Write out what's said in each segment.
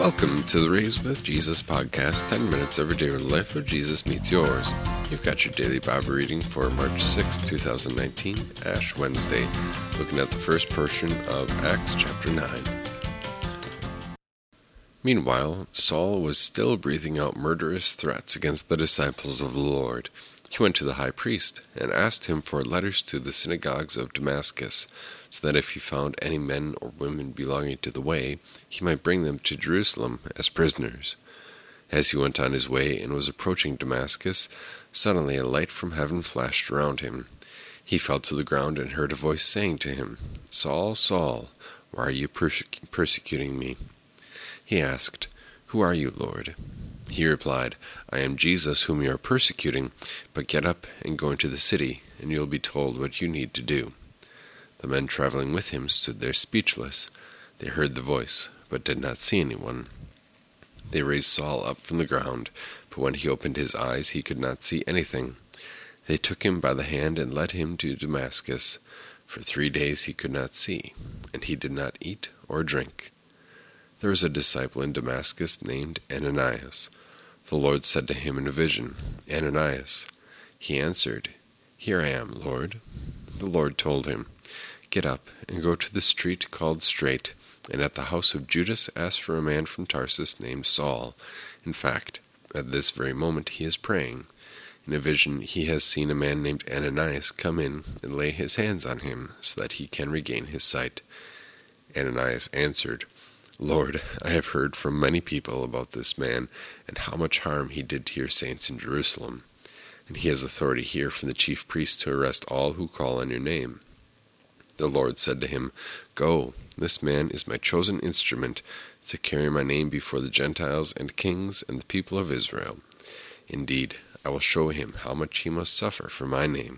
Welcome to the Raised with Jesus podcast, 10 minutes every day where the life of Jesus meets yours. You've got your daily Bible reading for March 6, 2019, Ash Wednesday, looking at the first portion of Acts chapter 9. Meanwhile, Saul was still breathing out murderous threats against the disciples of the Lord. He went to the high priest and asked him for letters to the synagogues of Damascus, so that if he found any men or women belonging to the way, he might bring them to Jerusalem as prisoners. As he went on his way and was approaching Damascus, suddenly a light from heaven flashed around him. He fell to the ground and heard a voice saying to him, "Saul, Saul, why are you persecuting me?" He asked, "Who are you, Lord?" He replied, "I am Jesus whom you are persecuting, but get up and go into the city, and you will be told what you need to do." The men traveling with him stood there speechless. They heard the voice, but did not see anyone. They raised Saul up from the ground, but when he opened his eyes he could not see anything. They took him by the hand and led him to Damascus. For 3 days he could not see, and he did not eat or drink. There was a disciple in Damascus named Ananias. The Lord said to him in a vision, "Ananias." He answered, "Here I am, Lord." The Lord told him, "Get up and go to the street called Straight, and at the house of Judas ask for a man from Tarsus named Saul. In fact, at this very moment he is praying. In a vision he has seen a man named Ananias come in and lay his hands on him so that he can regain his sight." Ananias answered, "Lord, I have heard from many people about this man and how much harm he did to your saints in Jerusalem. And he has authority here from the chief priest to arrest all who call on your name." The Lord said to him, "Go, this man is my chosen instrument to carry my name before the Gentiles and kings and the people of Israel. Indeed, I will show him how much he must suffer for my name."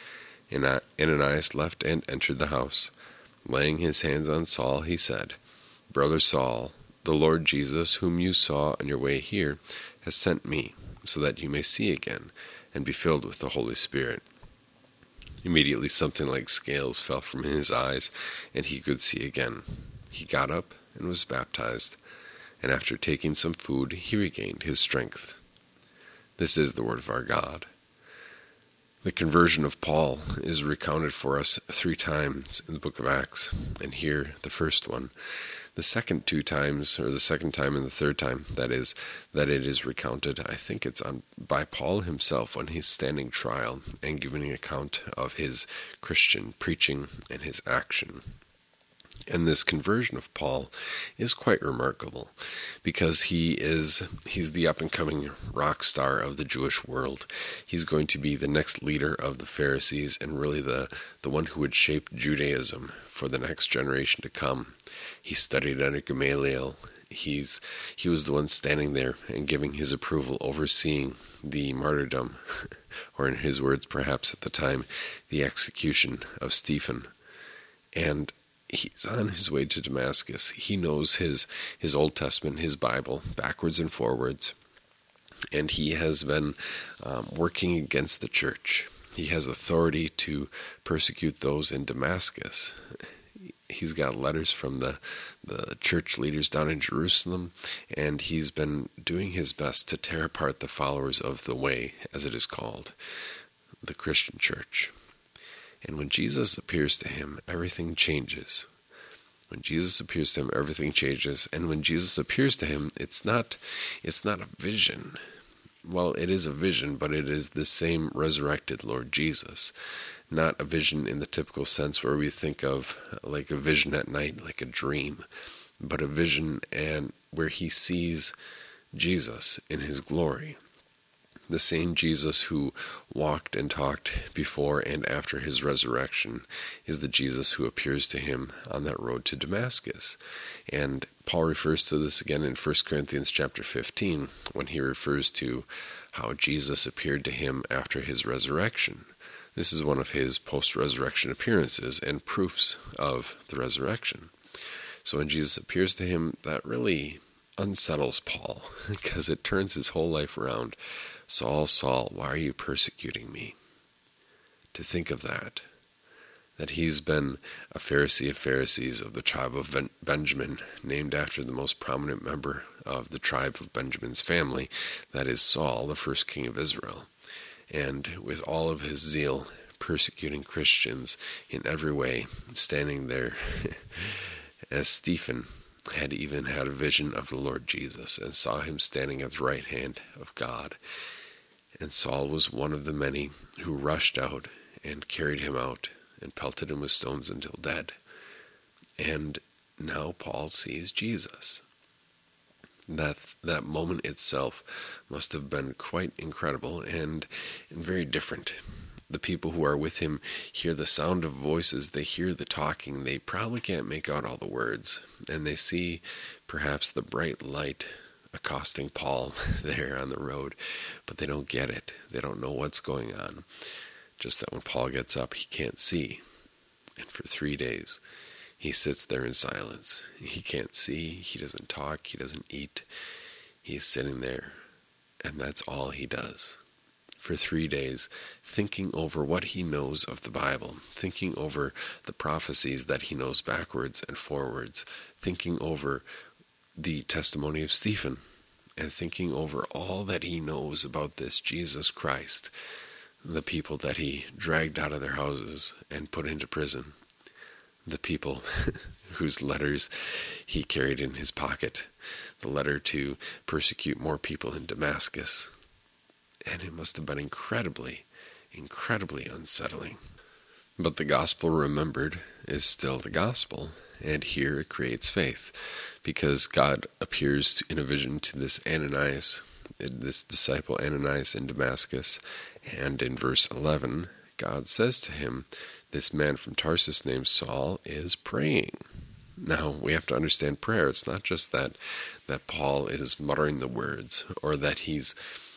And Ananias left and entered the house. Laying his hands on Saul, he said, "Brother Saul, the Lord Jesus, whom you saw on your way here, has sent me, so that you may see again and be filled with the Holy Spirit." Immediately something like scales fell from his eyes, and he could see again. He got up and was baptized, and after taking some food, he regained his strength. This is the word of our God. The conversion of Paul is recounted for us 3 times in the book of Acts, and here the first one. The second 2 times, or the second time and the third time, that it is recounted, I think it's by Paul himself when he's standing trial and giving an account of his Christian preaching and his action. And this conversion of Paul is quite remarkable because he's the up-and-coming rock star of the Jewish world. He's going to be the next leader of the Pharisees and really the one who would shape Judaism for the next generation to come. He studied under Gamaliel. He was the one standing there and giving his approval, overseeing the martyrdom, or in his words perhaps at the time, the execution of Stephen. And he's on his way to Damascus. He knows his Old Testament, his Bible, backwards and forwards. And he has been working against the church. He has authority to persecute those in Damascus. He's got letters from the church leaders down in Jerusalem, and he's been doing his best to tear apart the followers of the way, as it is called, the Christian church. And when Jesus appears to him, everything changes. When Jesus appears to him, everything changes. And when Jesus appears to him, it's not a vision. Well, it is a vision, but it is the same resurrected Lord Jesus. Not a vision in the typical sense where we think of like a vision at night, like a dream, but a vision and where he sees Jesus in his glory. The same Jesus who walked and talked before and after his resurrection is the Jesus who appears to him on that road to Damascus. And Paul refers to this again in 1 Corinthians chapter 15 when he refers to how Jesus appeared to him after his resurrection. This is one of his post-resurrection appearances and proofs of the resurrection. So when Jesus appears to him, that really unsettles Paul because it turns his whole life around. "Saul, Saul, why are you persecuting me?" To think of that. that he's been a Pharisee of Pharisees of the tribe of Benjamin, named after the most prominent member of the tribe of Benjamin's family, that is Saul, the first king of Israel. And with all of his zeal, persecuting Christians in every way, standing there as Stephen had even had a vision of the Lord Jesus and saw him standing at the right hand of God. And Saul was one of the many who rushed out and carried him out and pelted him with stones until dead. And now Paul sees Jesus. That moment itself must have been quite incredible and very different. The people who are with him hear the sound of voices, they hear the talking, they probably can't make out all the words, and they see perhaps the bright light accosting Paul there on the road, but they don't get it. They don't know what's going on. Just that when Paul gets up, he can't see. And for 3 days, he sits there in silence. He can't see, he doesn't talk, he doesn't eat. He's sitting there, and that's all he does. For 3 days, thinking over what he knows of the Bible, thinking over the prophecies that he knows backwards and forwards, thinking over the testimony of Stephen, and thinking over all that he knows about this Jesus Christ, the people that he dragged out of their houses and put into prison, the people whose letters he carried in his pocket, the letter to persecute more people in Damascus. And it must have been incredibly, incredibly unsettling. But the gospel remembered is still the gospel, and here it creates faith, because God appears in a vision to this Ananias, this disciple Ananias in Damascus, and in verse 11, God says to him, this man from Tarsus named Saul is praying. Now, we have to understand prayer. It's not just that Paul is muttering the words, or that he's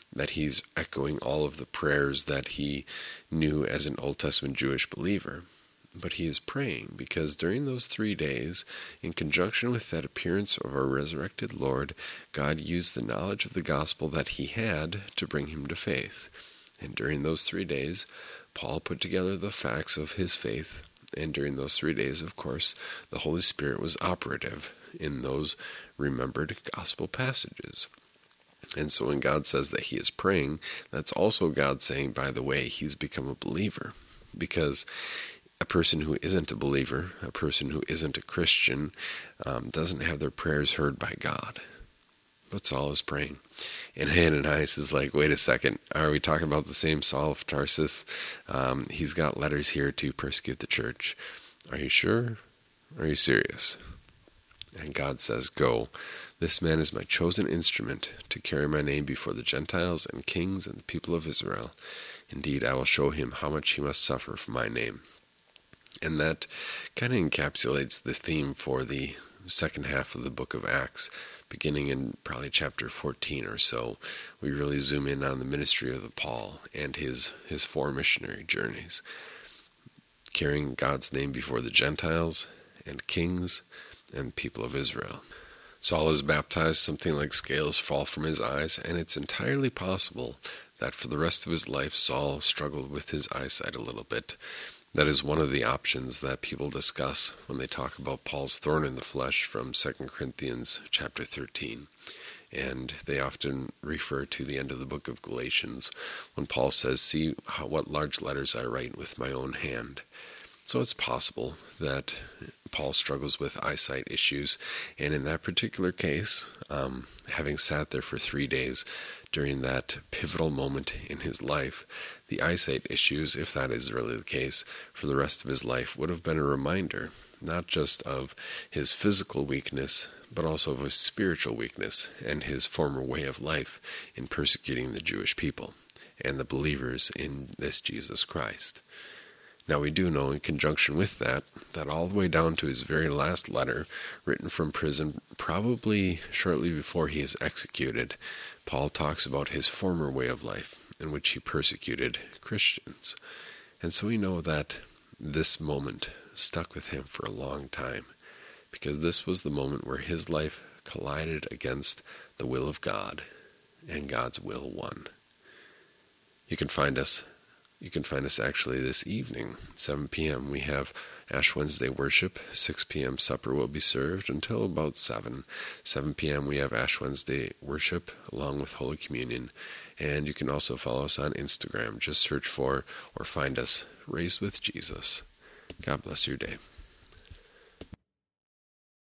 echoing all of the prayers that he knew as an Old Testament Jewish believer. But he is praying because during those 3 days, in conjunction with that appearance of our resurrected Lord, God used the knowledge of the gospel that he had to bring him to faith. And during those 3 days, Paul put together the facts of his faith. And during those 3 days, of course, the Holy Spirit was operative in those remembered gospel passages. And so when God says that he is praying, that's also God saying, by the way, he's become a believer. Because a person who isn't a believer, a person who isn't a Christian, doesn't have their prayers heard by God. But Saul is praying. And Ananias is like, wait a second, are we talking about the same Saul of Tarsus? He's got letters here to persecute the church. Are you sure? Are you serious? And God says, go. This man is my chosen instrument to carry my name before the Gentiles and kings and the people of Israel. Indeed, I will show him how much he must suffer for my name. And that kind of encapsulates the theme for the second half of the book of Acts, beginning in probably chapter 14 or so. We really zoom in on the ministry of Paul and his 4 missionary journeys, carrying God's name before the Gentiles and kings and people of Israel. Saul is baptized, something like scales fall from his eyes, and it's entirely possible that for the rest of his life Saul struggled with his eyesight a little bit. That is one of the options that people discuss when they talk about Paul's thorn in the flesh from 2 Corinthians chapter 13. And they often refer to the end of the book of Galatians when Paul says, see what large letters I write with my own hand. So it's possible that Paul struggles with eyesight issues, and in that particular case, having sat there for 3 days during that pivotal moment in his life, the eyesight issues, if that is really the case, for the rest of his life would have been a reminder, not just of his physical weakness, but also of his spiritual weakness and his former way of life in persecuting the Jewish people and the believers in this Jesus Christ. Now we do know in conjunction with that all the way down to his very last letter, written from prison, probably shortly before he is executed, Paul talks about his former way of life in which he persecuted Christians. And so we know that this moment stuck with him for a long time, because this was the moment where his life collided against the will of God, and God's will won. You can find us You can find us actually this evening, 7 p.m. We have Ash Wednesday worship. 6 p.m. supper will be served until about 7. 7 p.m. we have Ash Wednesday worship along with Holy Communion. And you can also follow us on Instagram. Just search for or find us Raised with Jesus. God bless your day.